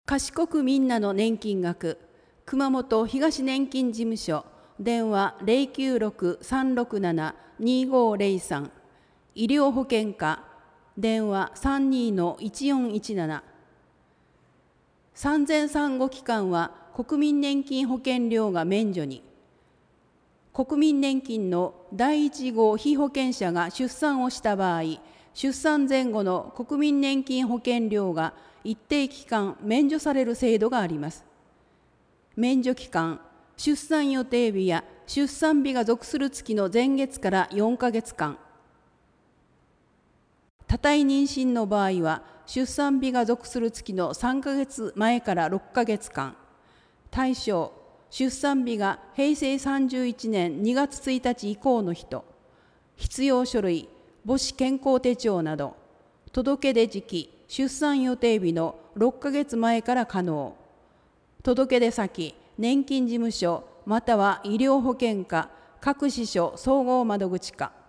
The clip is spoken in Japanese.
賢くみんなの年金額、熊本東年金事務所、電話096-367-2503、医療保険課、電話32-1417。産前産後期間は国民年金保険料が免除に。国民年金の第一号被保険者が出産をした場合、出産前後の国民年金保険料が一定期間免除される制度があります。免除期間、出産予定日や出産日が属する月の前月から4ヶ月間。多胎妊娠の場合は、出産日が属する月の3ヶ月前から6ヶ月間。対象、出産日が平成31年2月1日以降の人。必要書類、母子健康手帳など。届け出時期、出産予定日の6ヶ月前から可能。届け出先、年金事務所または医療保険課、各支所総合窓口課。